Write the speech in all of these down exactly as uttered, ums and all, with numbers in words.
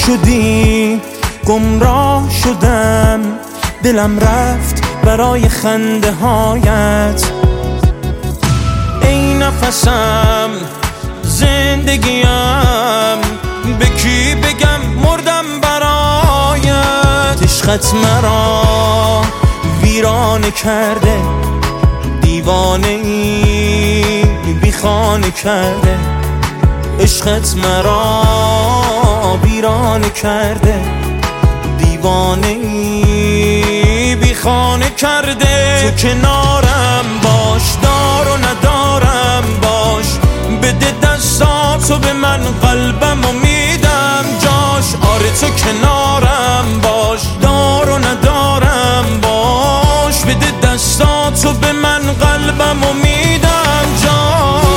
شدی گمراه شدم، دلم رفت برای خنده هایت. ای نفسم زندگیم، به کی بگم مردم برایت. عشقت مرا ویرانه کرده، دیوانه ای بی خانه کرده. عشقت مرا ویرانه کرده، دیوانه ای بی خانه کرده. تو کنارم باش، دار و ندارم باش، بده دستاتو به من، قلبم و میدم جاش. آره تو کنارم باش، دار و ندارم باش، بده دستاتو به من، قلبم و میدم جاش.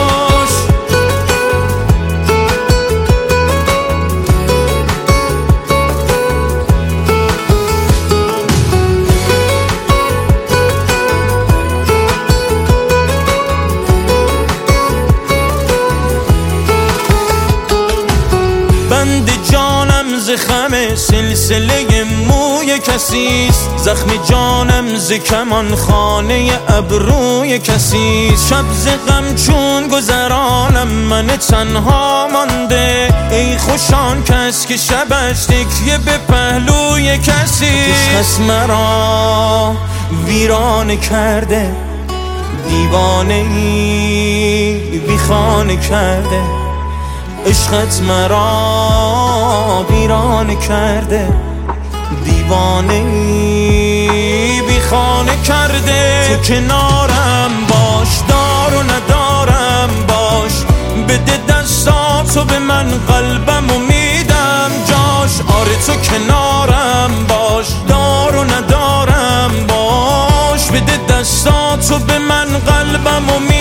بند جانم ز خم سلسله موی کسیست، زخم جانم ز کمان خانه ابروی کسیست. شب ز غم چون گذرانم من تنها مانده، ای خوشان کس که شبش تکیه به پهلوی کسیست. عشقت مرا ویرانه کرده، دیوانه ای بی خانه کرده. عشقت مرا ویرانه کرده، دیوانه ای بی خانه کرده. تو کنارم باش، دار و ندارم باش، بده دستاتو به من، قلبم و میدم جاش. آره تو کنارم باش، دار و ندارم باش، بده دستاتو به من، قلبم و میدم.